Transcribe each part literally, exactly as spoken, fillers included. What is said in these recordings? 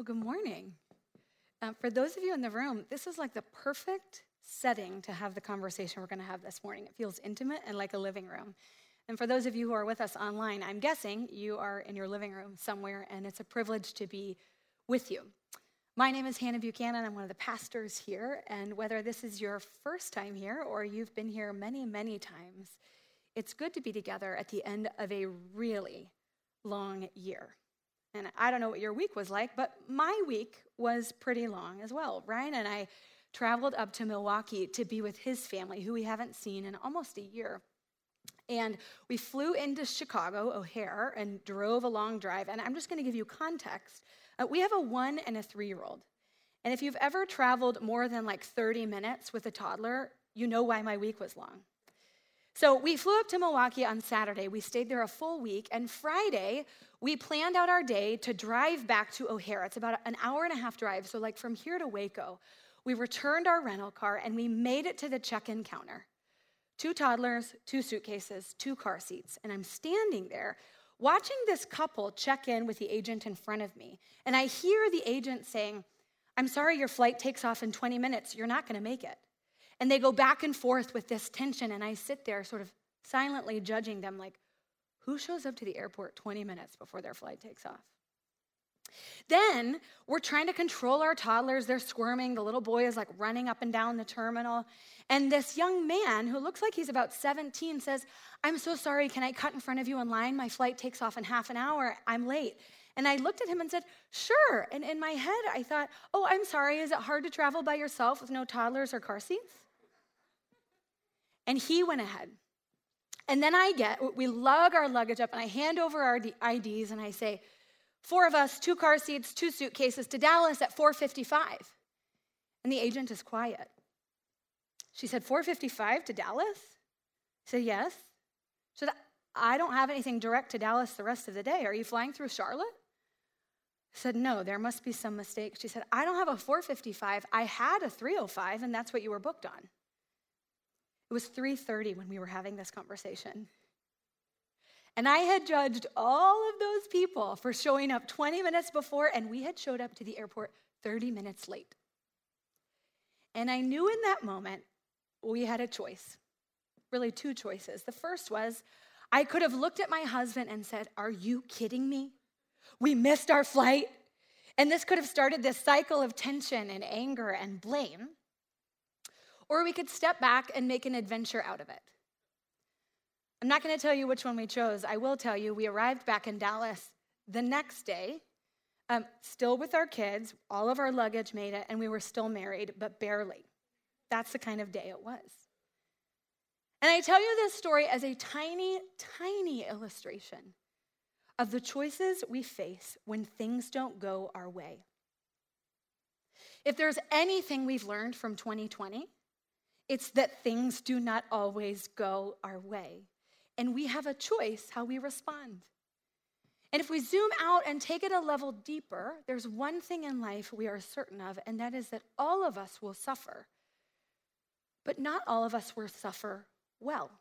Well, good morning. Uh, for those of you in the room, this is like the perfect setting to have the conversation we're going to have this morning. It feels intimate and like a living room. And for those of you who are with us online, I'm guessing you are in your living room somewhere, and it's a privilege to be with you. My name is Hannah Buchanan. I'm one of the pastors here, and whether this is your first time here or you've been here many, many times, it's good to be together at the end of a really long year. And I don't know what your week was like, but my week was pretty long as well. Ryan and I traveled up to Milwaukee to be with his family, who we haven't seen in almost a year. And we flew into Chicago, O'Hare, and drove a long drive. And I'm just going to give you context. Uh, we have a one and a three-year-old. And if you've ever traveled more than like thirty minutes with a toddler, you know why my week was long. So we flew up to Milwaukee on Saturday. We stayed there a full week. And Friday, we planned out our day to drive back to O'Hare. It's about an hour and a half drive. So like from here to Waco, we returned our rental car and we made it to the check-in counter. Two toddlers, two suitcases, two car seats. And I'm standing there watching this couple check in with the agent in front of me. And I hear the agent saying, "I'm sorry, your flight takes off in twenty minutes. You're not going to make it." And they go back and forth with this tension, and I sit there sort of silently judging them like, who shows up to the airport twenty minutes before their flight takes off? Then we're trying to control our toddlers. They're squirming. The little boy is like running up and down the terminal. And this young man who looks like he's about seventeen says, "I'm so sorry, can I cut in front of you in line? My flight takes off in half an hour. I'm late." And I looked at him and said, "Sure." And in my head, I thought, "Oh, I'm sorry. Is it hard to travel by yourself with no toddlers or car seats?" And he went ahead. And then I get, we lug our luggage up, and I hand over our I Ds, and I say, four of us, two car seats, two suitcases to Dallas at four fifty-five. And the agent is quiet. She said, four fifty-five to Dallas? I said, yes. She said, I don't have anything direct to Dallas the rest of the day. Are you flying through Charlotte? I said, no, there must be some mistake. She said, I don't have a four fifty-five. I had a three oh five, and that's what you were booked on. It was three thirty when we were having this conversation. And I had judged all of those people for showing up twenty minutes before, and we had showed up to the airport thirty minutes late. And I knew in that moment we had a choice, really two choices. The first was I could have looked at my husband and said, "Are you kidding me? We missed our flight." And this could have started this cycle of tension and anger and blame. Or we could step back and make an adventure out of it. I'm not going to tell you which one we chose. I will tell you we arrived back in Dallas the next day, um, still with our kids. All of our luggage made it, and we were still married, but barely. That's the kind of day it was. And I tell you this story as a tiny, tiny illustration of the choices we face when things don't go our way. If there's anything we've learned from twenty twenty, it's that things do not always go our way. And we have a choice how we respond. And if we zoom out and take it a level deeper, there's one thing in life we are certain of, and that is that all of us will suffer. But not all of us will suffer well.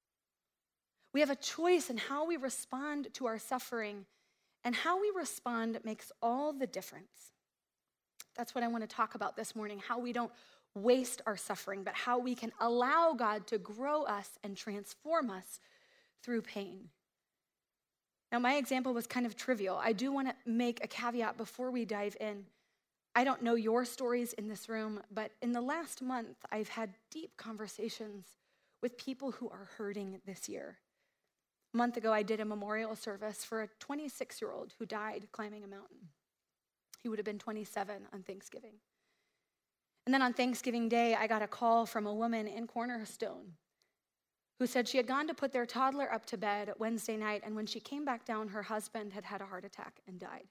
We have a choice in how we respond to our suffering, and how we respond makes all the difference. That's what I want to talk about this morning, how we don't waste our suffering, but how we can allow God to grow us and transform us through pain. Now, my example was kind of trivial. I do want to make a caveat before we dive in. I don't know your stories in this room, but in the last month, I've had deep conversations with people who are hurting this year. A month ago, I did a memorial service for a twenty-six-year-old who died climbing a mountain. He would have been twenty-seven on Thanksgiving. And then on Thanksgiving Day, I got a call from a woman in Cornerstone who said she had gone to put their toddler up to bed Wednesday night, and when she came back down, her husband had had a heart attack and died.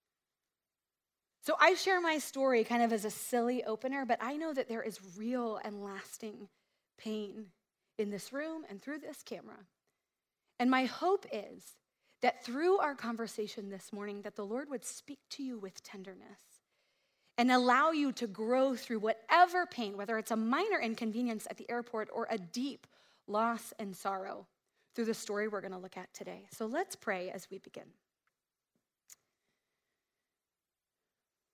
So I share my story kind of as a silly opener, but I know that there is real and lasting pain in this room and through this camera. And my hope is that through our conversation this morning, that the Lord would speak to you with tenderness and allow you to grow through whatever pain, whether it's a minor inconvenience at the airport or a deep loss and sorrow, through the story we're going to look at today. So let's pray as we begin.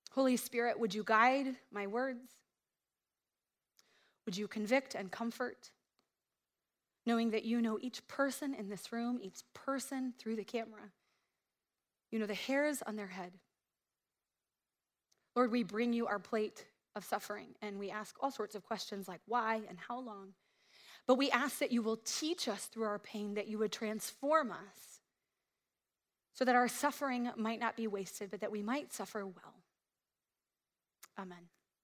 Holy Spirit, would you guide my words? Would you convict and comfort, knowing that you know each person in this room, each person through the camera. You know the hairs on their head. Lord, we bring you our plate of suffering, and we ask all sorts of questions like why and how long. But we ask that you will teach us through our pain, that you would transform us so that our suffering might not be wasted, but that we might suffer well. Amen.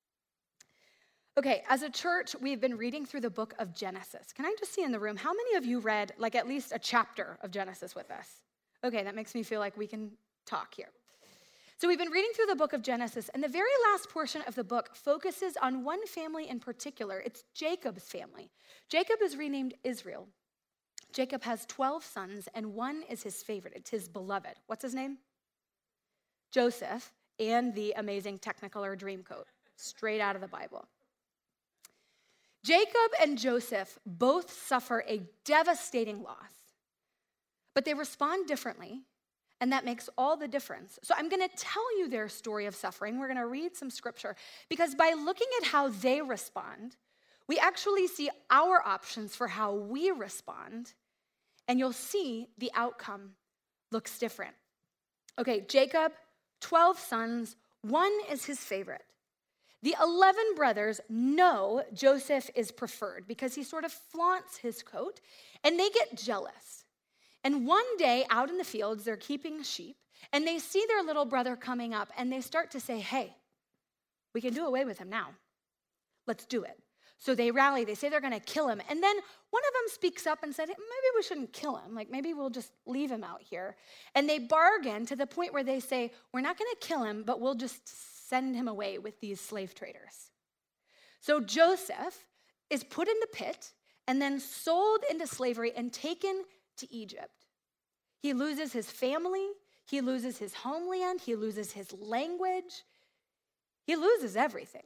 Okay, as a church, we've been reading through the book of Genesis. Can I just see in the room, how many of you read like at least a chapter of Genesis with us? Okay, that makes me feel like we can talk here. So we've been reading through the book of Genesis, and the very last portion of the book focuses on one family in particular. It's Jacob's family. Jacob is renamed Israel. Jacob has twelve sons, and one is his favorite. It's his beloved. What's his name? Joseph, and the amazing Technicolor Dreamcoat, straight out of the Bible. Jacob and Joseph both suffer a devastating loss, but they respond differently, and that makes all the difference. So I'm going to tell you their story of suffering. We're going to read some scripture, because by looking at how they respond, we actually see our options for how we respond, and you'll see the outcome looks different. Okay, Jacob, twelve sons, one is his favorite. The eleven brothers know Joseph is preferred because he sort of flaunts his coat, and they get jealous. And one day out in the fields, they're keeping sheep, and they see their little brother coming up, and they start to say, hey, we can do away with him now. Let's do it. So they rally, they say they're gonna kill him. And then one of them speaks up and said, maybe we shouldn't kill him. Like maybe we'll just leave him out here. And they bargain to the point where they say, we're not gonna kill him, but we'll just send him away with these slave traders. So Joseph is put in the pit and then sold into slavery and taken to Egypt. He loses his family, he loses his homeland, he loses his language, he loses everything.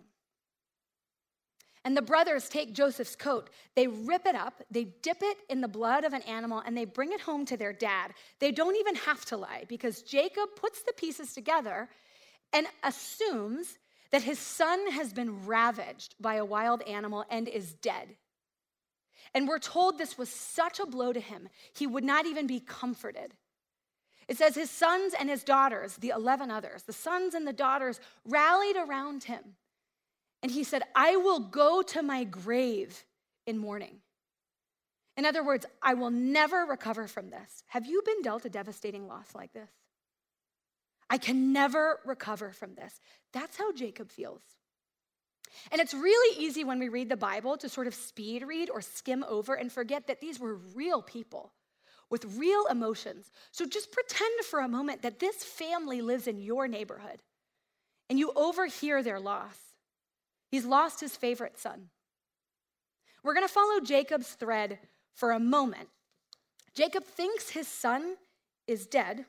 And the brothers take Joseph's coat, they rip it up, they dip it in the blood of an animal, and they bring it home to their dad. They don't even have to lie, because Jacob puts the pieces together and assumes that his son has been ravaged by a wild animal and is dead. And we're told this was such a blow to him, he would not even be comforted. It says his sons and his daughters, the eleven others, the sons and the daughters rallied around him. And he said, I will go to my grave in mourning. In other words, I will never recover from this. Have you been dealt a devastating loss like this? I can never recover from this. That's how Jacob feels. And it's really easy when we read the Bible to sort of speed read or skim over and forget that these were real people with real emotions. So just pretend for a moment that this family lives in your neighborhood and you overhear their loss. He's lost his favorite son. We're going to follow Jacob's thread for a moment. Jacob thinks his son is dead.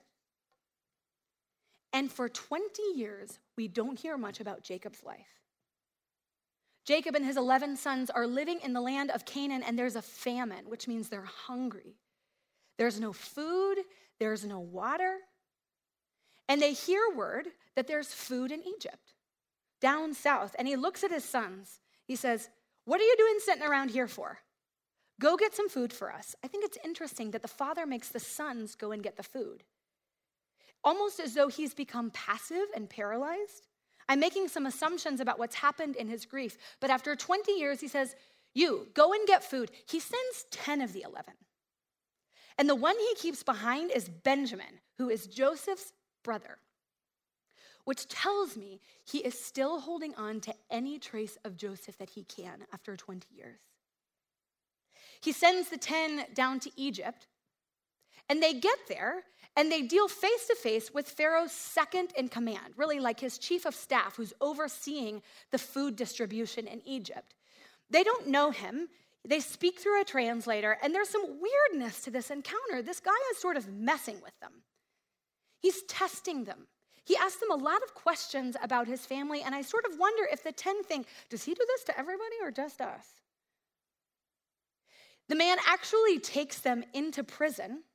And for twenty years, we don't hear much about Jacob's life. Jacob and his eleven sons are living in the land of Canaan, and there's a famine, which means they're hungry. There's no food, there's no water. And they hear word that there's food in Egypt, down south. And he looks at his sons. He says, what are you doing sitting around here for? Go get some food for us. I think it's interesting that the father makes the sons go and get the food, almost as though he's become passive and paralyzed. I'm making some assumptions about what's happened in his grief, but after twenty years, he says, you, go and get food. He sends ten of the eleven. And the one he keeps behind is Benjamin, who is Joseph's brother, which tells me he is still holding on to any trace of Joseph that he can after twenty years. He sends the ten down to Egypt, and they get there, and they deal face to face with Pharaoh's second in command, really like his chief of staff who's overseeing the food distribution in Egypt. They don't know him. They speak through a translator, and there's some weirdness to this encounter. This guy is sort of messing with them. He's testing them. He asks them a lot of questions about his family, and I sort of wonder if the ten think, does he do this to everybody or just us? The man actually takes them into prison,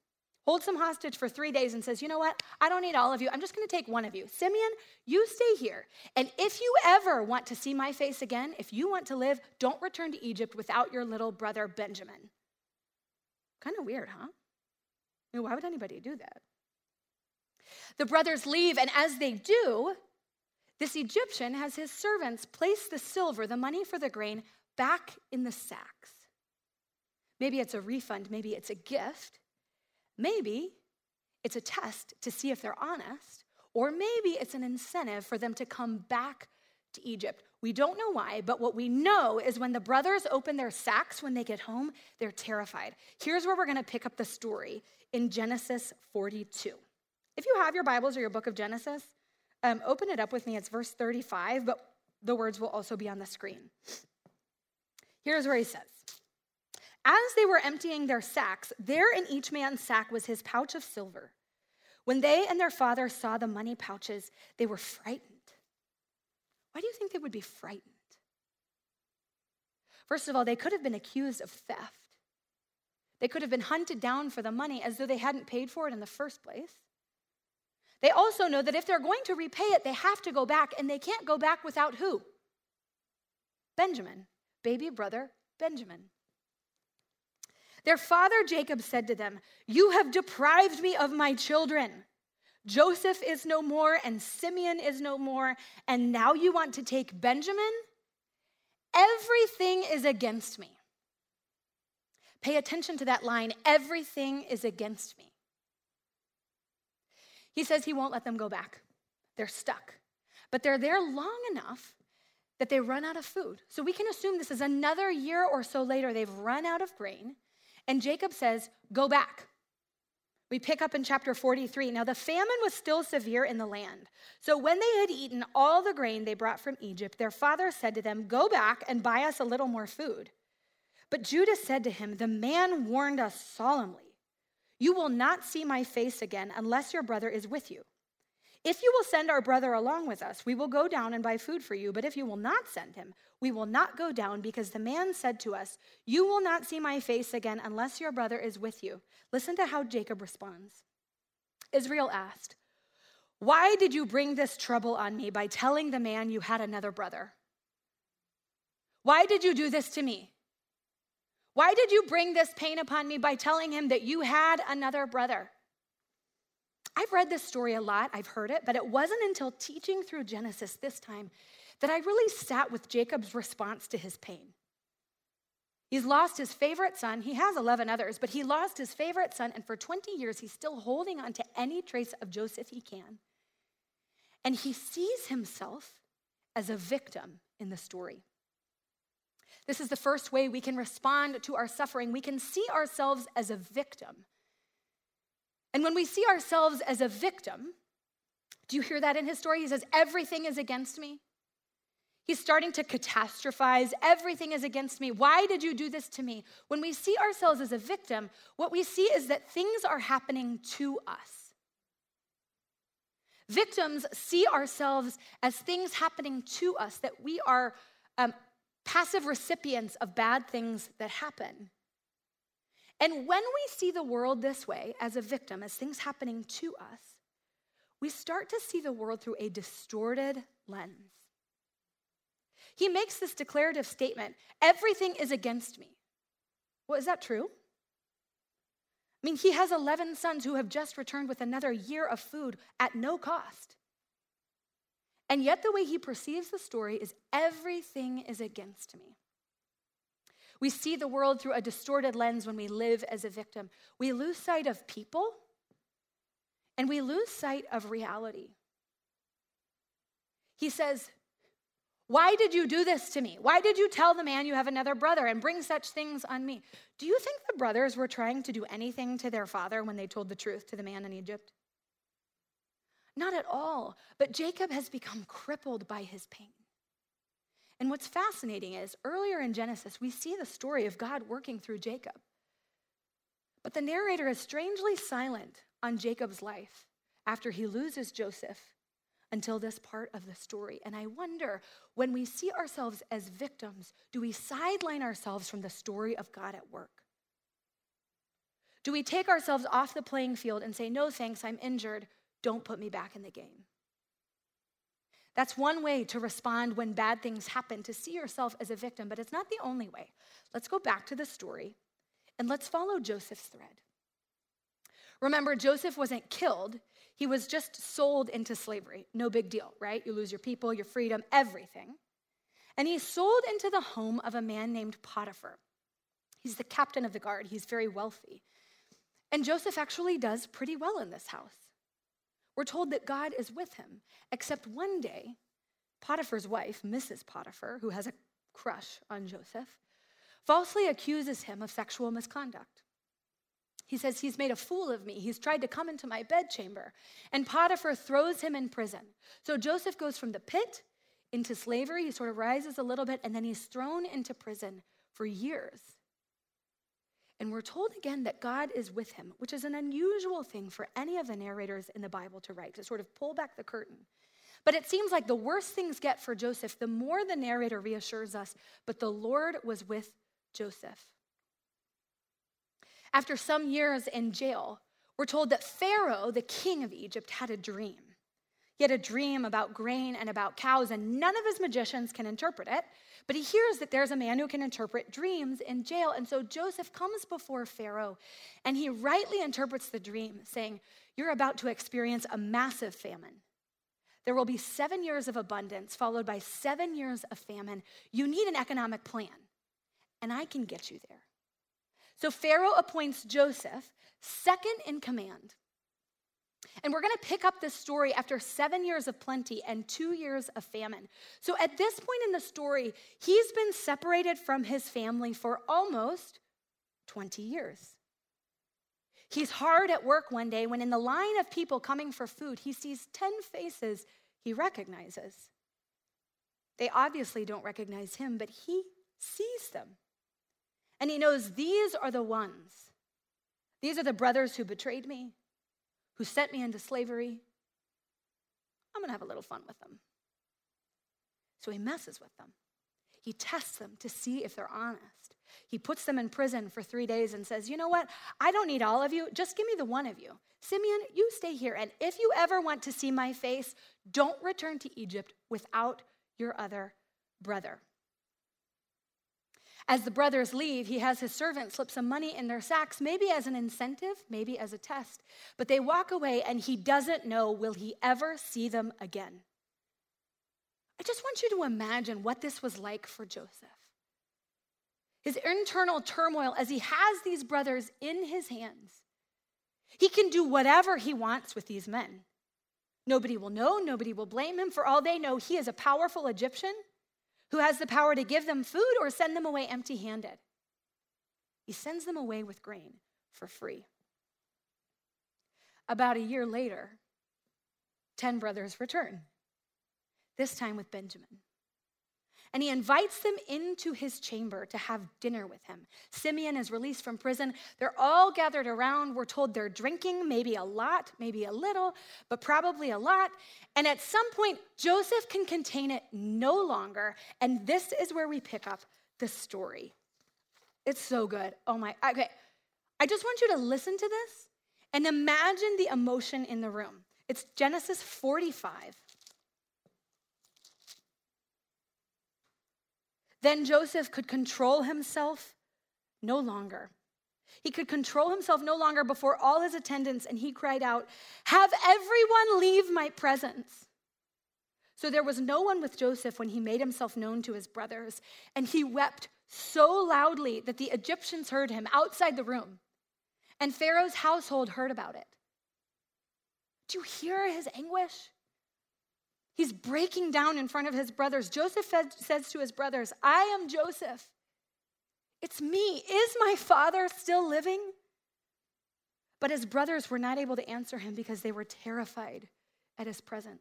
holds them hostage for three days and says, you know what? I don't need all of you. I'm just going to take one of you. Simeon, you stay here. And if you ever want to see my face again, if you want to live, don't return to Egypt without your little brother Benjamin. Kind of weird, huh? I mean, why would anybody do that? The brothers leave, and as they do, this Egyptian has his servants place the silver, the money for the grain, back in the sacks. Maybe it's a refund, maybe it's a gift. Maybe it's a test to see if they're honest, or maybe it's an incentive for them to come back to Egypt. We don't know why, but what we know is when the brothers open their sacks when they get home, they're terrified. Here's where we're going to pick up the story in Genesis forty-two. If you have your Bibles or your book of Genesis, um, open it up with me. It's verse thirty-five, but the words will also be on the screen. Here's where he says, as they were emptying their sacks, there in each man's sack was his pouch of silver. When they and their father saw the money pouches, they were frightened. Why do you think they would be frightened? First of all, they could have been accused of theft. They could have been hunted down for the money as though they hadn't paid for it in the first place. They also know that if they're going to repay it, they have to go back, and they can't go back without who? Benjamin, baby brother Benjamin. Their father Jacob said to them, you have deprived me of my children. Joseph is no more, and Simeon is no more, and now you want to take Benjamin? Everything is against me. Pay attention to that line, everything is against me. He says he won't let them go back. They're stuck. But they're there long enough that they run out of food. So we can assume this is another year or so later, they've run out of grain. And Jacob says, go back. We pick up in chapter forty-three. Now the famine was still severe in the land. So when they had eaten all the grain they brought from Egypt, their father said to them, go back and buy us a little more food. But Judah said to him, the man warned us solemnly, you will not see my face again unless your brother is with you. If you will send our brother along with us, we will go down and buy food for you. But if you will not send him, we will not go down, because the man said to us, you will not see my face again unless your brother is with you. Listen to how Jacob responds. Israel asked, why did you bring this trouble on me by telling the man you had another brother? Why did you do this to me? Why did you bring this pain upon me by telling him that you had another brother? I've read this story a lot, I've heard it, but it wasn't until teaching through Genesis this time that I really sat with Jacob's response to his pain. He's lost his favorite son. He has eleven others, but he lost his favorite son, and for twenty years, he's still holding on to any trace of Joseph he can. And he sees himself as a victim in the story. This is the first way we can respond to our suffering. We can see ourselves as a victim. And when we see ourselves as a victim, do you hear that in his story? He says, everything is against me. He's starting to catastrophize. Everything is against me. Why did you do this to me? When we see ourselves as a victim, what we see is that things are happening to us. Victims see ourselves as things happening to us, that we are um, passive recipients of bad things that happen. And when we see the world this way, as a victim, as things happening to us, we start to see the world through a distorted lens. He makes this declarative statement, everything is against me. Well, is that true? I mean, he has eleven sons who have just returned with another year of food at no cost. And yet the way he perceives the story is everything is against me. We see the world through a distorted lens when we live as a victim. We lose sight of people, and we lose sight of reality. He says, why did you do this to me? Why did you tell the man you have another brother and bring such things on me? Do you think the brothers were trying to do anything to their father when they told the truth to the man in Egypt? Not at all. But Jacob has become crippled by his pain. And what's fascinating is, earlier in Genesis, we see the story of God working through Jacob. But the narrator is strangely silent on Jacob's life after he loses Joseph until this part of the story. And I wonder, when we see ourselves as victims, do we sideline ourselves from the story of God at work? Do we take ourselves off the playing field and say, no thanks, I'm injured, don't put me back in the game? That's one way to respond when bad things happen, to see yourself as a victim, but it's not the only way. Let's go back to the story and let's follow Joseph's thread. Remember, Joseph wasn't killed. He was just sold into slavery. No big deal, right? You lose your people, your freedom, everything. And he's sold into the home of a man named Potiphar. He's the captain of the guard. He's very wealthy. And Joseph actually does pretty well in this house. We're told that God is with him, except one day, Potiphar's wife, Missus Potiphar, who has a crush on Joseph, falsely accuses him of sexual misconduct. He says, he's made a fool of me. He's tried to come into my bedchamber. And Potiphar throws him in prison. So Joseph goes from the pit into slavery. He sort of rises a little bit, and then he's thrown into prison for years. And we're told again that God is with him, which is an unusual thing for any of the narrators in the Bible to write, to sort of pull back the curtain. But it seems like the worse things get for Joseph, the more the narrator reassures us, but the Lord was with Joseph. After some years in jail, we're told that Pharaoh, the king of Egypt, had a dream. He had a dream about grain and about cows, and none of his magicians can interpret it. But he hears that there's a man who can interpret dreams in jail. And so Joseph comes before Pharaoh, and he rightly interprets the dream, saying, you're about to experience a massive famine. There will be seven years of abundance, followed by seven years of famine. You need an economic plan, and I can get you there. So Pharaoh appoints Joseph second in command. And we're going to pick up this story after seven years of plenty and two years of famine. So at this point in the story, he's been separated from his family for almost twenty years. He's hard at work one day when in the line of people coming for food, he sees ten faces he recognizes. They obviously don't recognize him, but he sees them. And he knows these are the ones. These are the brothers who betrayed me, who sent me into slavery. I'm going to have a little fun with them. So he messes with them. He tests them to see if they're honest. He puts them in prison for three days and says, you know what? I don't need all of you. Just give me the one of you. Simeon, you stay here. And if you ever want to see my face, don't return to Egypt without your other brother. As the brothers leave, he has his servants slip some money in their sacks, maybe as an incentive, maybe as a test. But they walk away, and he doesn't know, will he ever see them again? I just want you to imagine what this was like for Joseph. His internal turmoil as he has these brothers in his hands. He can do whatever he wants with these men. Nobody will know, nobody will blame him. For all they know, he is a powerful Egyptian who has the power to give them food or send them away empty-handed. He sends them away with grain for free. About a year later, ten brothers return, this time with Benjamin. And he invites them into his chamber to have dinner with him. Simeon is released from prison. They're all gathered around. We're told they're drinking, maybe a lot, maybe a little, but probably a lot. And at some point, Joseph can contain it no longer. And this is where we pick up the story. It's so good. Oh my, okay. I just want you to listen to this and imagine the emotion in the room. It's Genesis forty-five. Then Joseph could control himself no longer. He could control himself no longer before all his attendants, and he cried out, have everyone leave my presence. So there was no one with Joseph when he made himself known to his brothers, and he wept so loudly that the Egyptians heard him outside the room, and Pharaoh's household heard about it. Do you hear his anguish? He's breaking down in front of his brothers. Joseph says to his brothers, I am Joseph. It's me. Is my father still living? But his brothers were not able to answer him because they were terrified at his presence.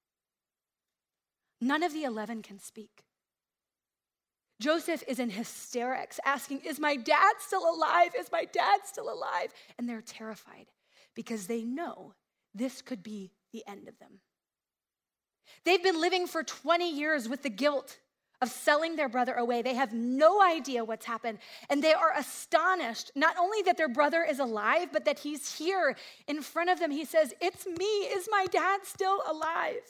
None of the eleven can speak. Joseph is in hysterics, asking, is my dad still alive? Is my dad still alive? And they're terrified because they know this could be the end of them. They've been living for twenty years with the guilt of selling their brother away. They have no idea what's happened, and they are astonished, not only that their brother is alive, but that he's here in front of them. He says, "It's me. Is my dad still alive?"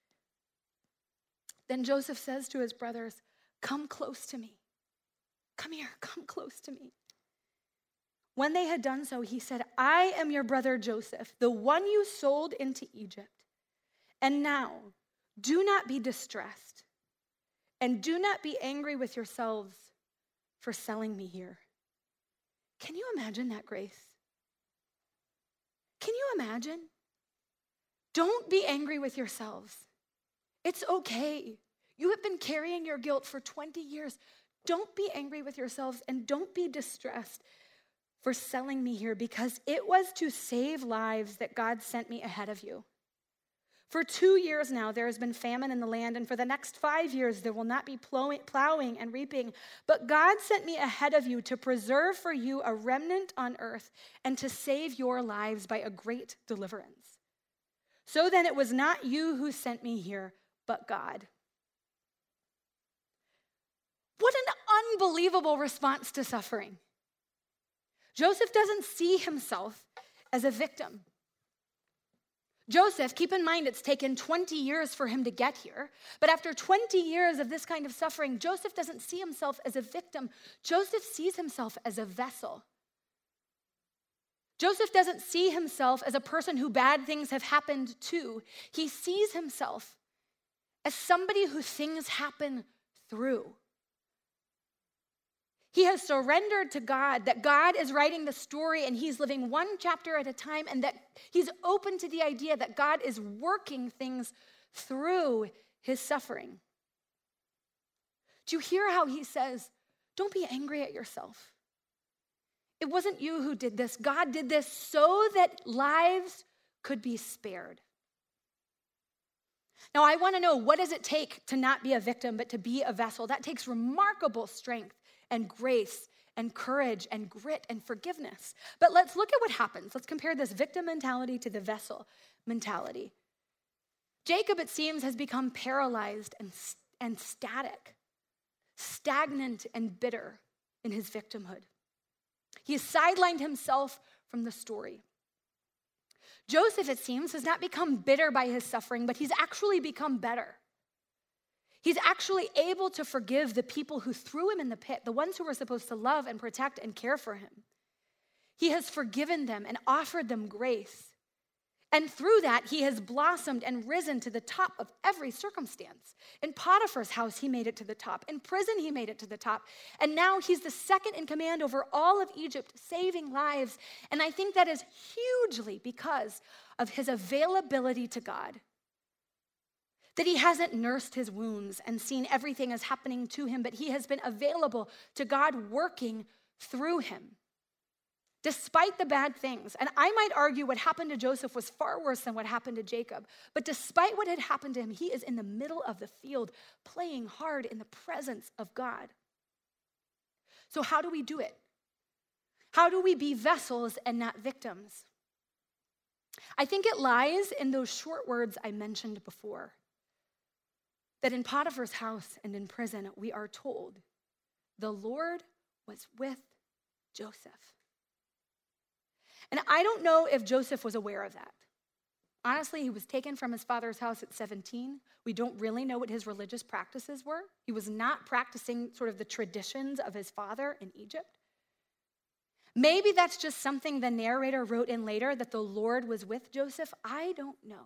Then Joseph says to his brothers, "Come close to me. Come here, come close to me." When they had done so, he said, "I am your brother Joseph, the one you sold into Egypt. And now, do not be distressed, and do not be angry with yourselves for selling me here." Can you imagine that grace? Can you imagine? Don't be angry with yourselves. It's okay. You have been carrying your guilt for twenty years. Don't be angry with yourselves, and don't be distressed for selling me here, because it was to save lives that God sent me ahead of you. For two years now, there has been famine in the land, and for the next five years, there will not be plowing and reaping. But God sent me ahead of you to preserve for you a remnant on earth and to save your lives by a great deliverance. So then it was not you who sent me here, but God. What an unbelievable response to suffering. Joseph doesn't see himself as a victim. Joseph, keep in mind, it's taken twenty years for him to get here. But after twenty years of this kind of suffering, Joseph doesn't see himself as a victim. Joseph sees himself as a vessel. Joseph doesn't see himself as a person who bad things have happened to. He sees himself as somebody who things happen through. He has surrendered to God, that God is writing the story and he's living one chapter at a time, and that he's open to the idea that God is working things through his suffering. Do you hear how he says, don't be angry at yourself? It wasn't you who did this. God did this so that lives could be spared. Now, I want to know, what does it take to not be a victim, but to be a vessel? That takes remarkable strength and grace and courage and grit and forgiveness. But let's look at what happens. Let's compare this victim mentality to the vessel mentality. Jacob, it seems, has become paralyzed and, and static, stagnant and bitter in his victimhood. He has sidelined himself from the story. Joseph, it seems, has not become bitter by his suffering, but he's actually become better. He's actually able to forgive the people who threw him in the pit, the ones who were supposed to love and protect and care for him. He has forgiven them and offered them grace. And through that, he has blossomed and risen to the top of every circumstance. In Potiphar's house, he made it to the top. In prison, he made it to the top. And now he's the second in command over all of Egypt, saving lives. And I think that is hugely because of his availability to God. That he hasn't nursed his wounds and seen everything as happening to him, but he has been available to God working through him, despite the bad things. And I might argue what happened to Joseph was far worse than what happened to Jacob. But despite what had happened to him, he is in the middle of the field, playing hard in the presence of God. So how do we do it? How do we be vessels and not victims? I think it lies in those short words I mentioned before. That in Potiphar's house and in prison, we are told, the Lord was with Joseph. And I don't know if Joseph was aware of that. Honestly, he was taken from his father's house at seventeen. We don't really know what his religious practices were. He was not practicing sort of the traditions of his father in Egypt. Maybe that's just something the narrator wrote in later, that the Lord was with Joseph. I don't know.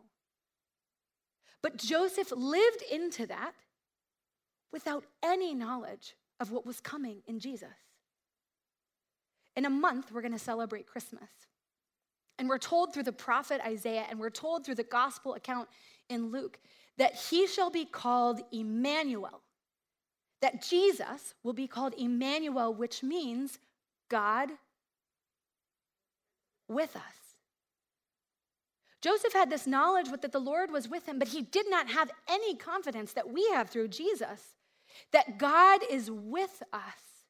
But Joseph lived into that without any knowledge of what was coming in Jesus. In a month, we're going to celebrate Christmas. And we're told through the prophet Isaiah, and we're told through the gospel account in Luke, that he shall be called Emmanuel. That Jesus will be called Emmanuel, which means God with us. Joseph had this knowledge that the Lord was with him, but he did not have any confidence that we have through Jesus, that God is with us.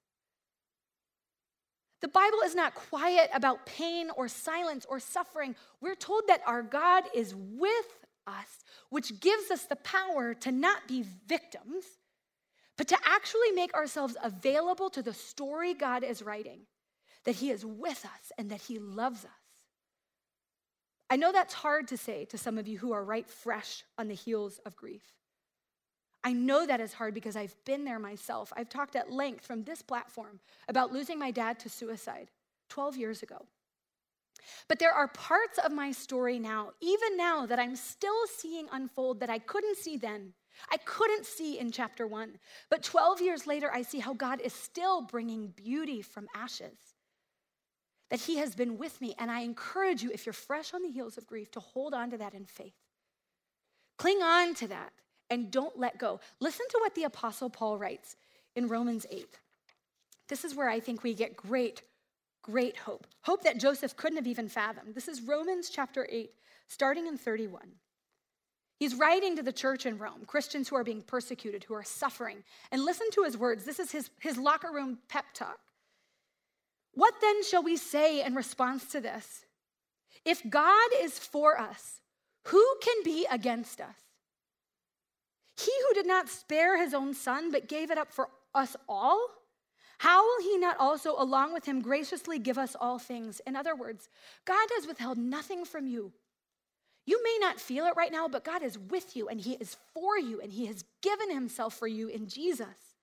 The Bible is not quiet about pain or silence or suffering. We're told that our God is with us, which gives us the power to not be victims, but to actually make ourselves available to the story God is writing, that he is with us and that he loves us. I know that's hard to say to some of you who are right fresh on the heels of grief. I know that is hard because I've been there myself. I've talked at length from this platform about losing my dad to suicide twelve years ago. But there are parts of my story now, even now, that I'm still seeing unfold that I couldn't see then. I couldn't see in chapter one. But twelve years later, I see how God is still bringing beauty from ashes. That he has been with me. And I encourage you, if you're fresh on the heels of grief, to hold on to that in faith. Cling on to that and don't let go. Listen to what the Apostle Paul writes in Romans eight. This is where I think we get great, great hope. Hope that Joseph couldn't have even fathomed. This is Romans chapter eight, starting in thirty-one. He's writing to the church in Rome, Christians who are being persecuted, who are suffering. And listen to his words. This is his, his locker room pep talk. What then shall we say in response to this? If God is for us, who can be against us? He who did not spare his own son, but gave it up for us all, how will he not also, along with him, graciously give us all things? In other words, God has withheld nothing from you. You may not feel it right now, but God is with you, and he is for you, and he has given himself for you in Jesus.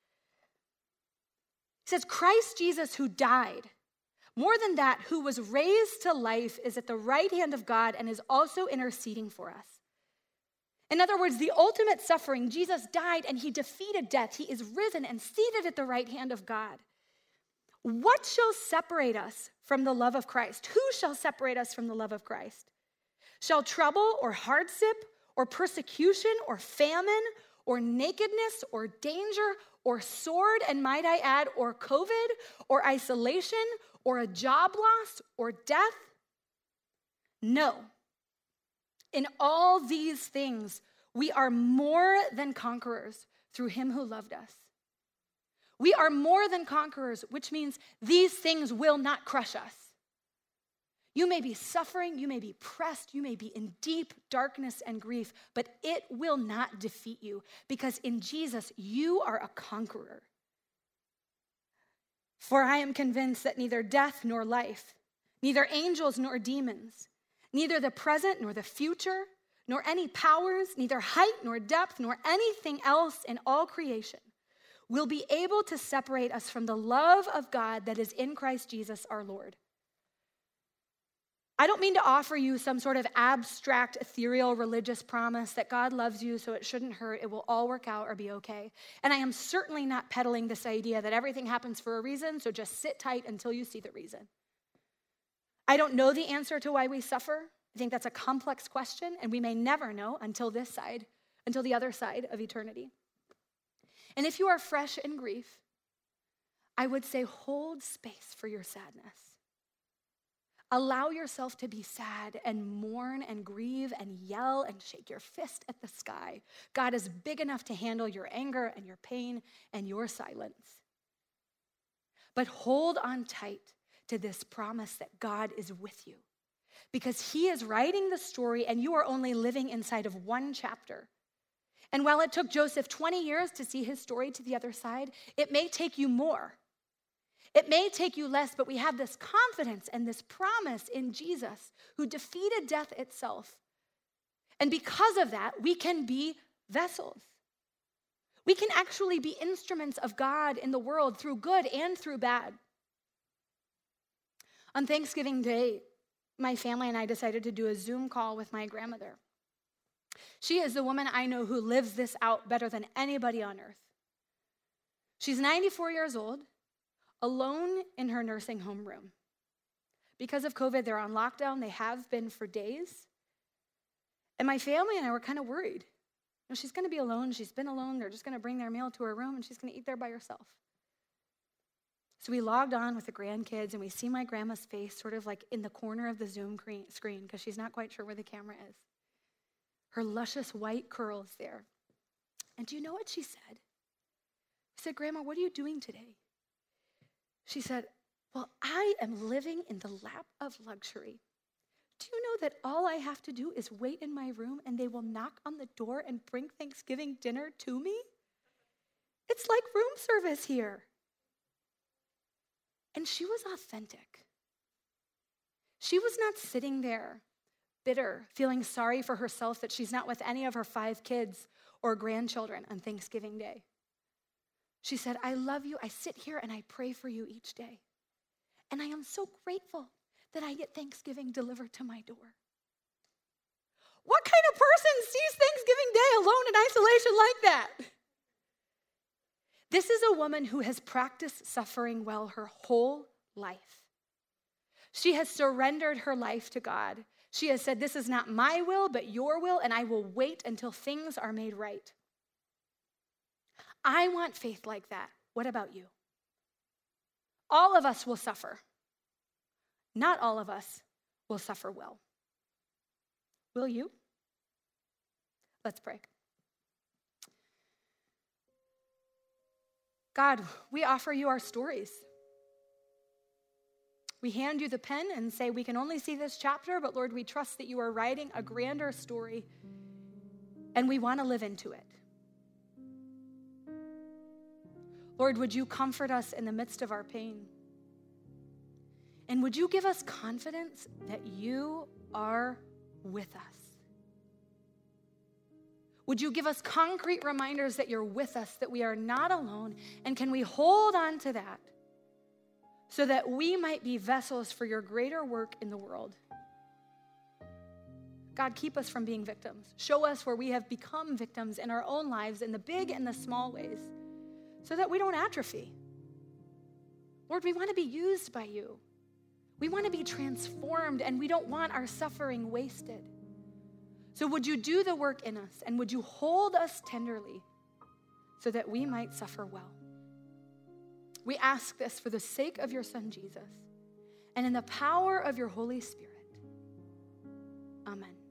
It says, Christ Jesus who died, more than that, who was raised to life, is at the right hand of God and is also interceding for us. In other words, the ultimate suffering, Jesus died and he defeated death. He is risen and seated at the right hand of God. What shall separate us from the love of Christ? Who shall separate us from the love of Christ? Shall trouble or hardship or persecution or famine or nakedness or danger or sword, and might I add, or COVID or isolation or a job loss or death? No. In all these things, we are more than conquerors through him who loved us. We are more than conquerors, which means these things will not crush us. You may be suffering, you may be pressed, you may be in deep darkness and grief, but it will not defeat you because in Jesus, you are a conqueror. For I am convinced that neither death nor life, neither angels nor demons, neither the present nor the future, nor any powers, neither height nor depth, nor anything else in all creation will be able to separate us from the love of God that is in Christ Jesus our Lord. I don't mean to offer you some sort of abstract, ethereal, religious promise that God loves you so it shouldn't hurt, it will all work out or be okay. And I am certainly not peddling this idea that everything happens for a reason, so just sit tight until you see the reason. I don't know the answer to why we suffer. I think that's a complex question, and we may never know until this side, until the other side of eternity. And if you are fresh in grief, I would say hold space for your sadness. Allow yourself to be sad and mourn and grieve and yell and shake your fist at the sky. God is big enough to handle your anger and your pain and your silence. But hold on tight to this promise that God is with you because he is writing the story and you are only living inside of one chapter. And while it took Joseph twenty years to see his story to the other side, it may take you more. It may take you less, but we have this confidence and this promise in Jesus who defeated death itself. And because of that, we can be vessels. We can actually be instruments of God in the world through good and through bad. On Thanksgiving Day, my family and I decided to do a Zoom call with my grandmother. She is the woman I know who lives this out better than anybody on earth. She's ninety-four years old, alone in her nursing home room. Because of COVID, they're on lockdown. They have been for days. And my family and I were kind of worried. You know, she's going to be alone. She's been alone. They're just going to bring their meal to her room, and she's going to eat there by herself. So we logged on with the grandkids, and we see my grandma's face sort of like in the corner of the Zoom screen because she's not quite sure where the camera is. Her luscious white curls there. And do you know what she said? I said, Grandma, what are you doing today? She said, well, I am living in the lap of luxury. Do you know that all I have to do is wait in my room and they will knock on the door and bring Thanksgiving dinner to me? It's like room service here. And she was authentic. She was not sitting there bitter, feeling sorry for herself that she's not with any of her five kids or grandchildren on Thanksgiving Day. She said, I love you. I sit here and I pray for you each day. And I am so grateful that I get Thanksgiving delivered to my door. What kind of person sees Thanksgiving Day alone in isolation like that? This is a woman who has practiced suffering well her whole life. She has surrendered her life to God. She has said, this is not my will, but your will, and I will wait until things are made right. I want faith like that. What about you? All of us will suffer. Not all of us will suffer well. Will you? Let's pray. God, we offer you our stories. We hand you the pen and say we can only see this chapter, but Lord, we trust that you are writing a grander story and we want to live into it. Lord, would you comfort us in the midst of our pain? And would you give us confidence that you are with us? Would you give us concrete reminders that you're with us, that we are not alone, and can we hold on to that so that we might be vessels for your greater work in the world? God, keep us from being victims. Show us where we have become victims in our own lives in the big and the small ways so that we don't atrophy. Lord, we want to be used by you. We want to be transformed, and we don't want our suffering wasted. So would you do the work in us, and would you hold us tenderly so that we might suffer well? We ask this for the sake of your Son, Jesus, and in the power of your Holy Spirit. Amen.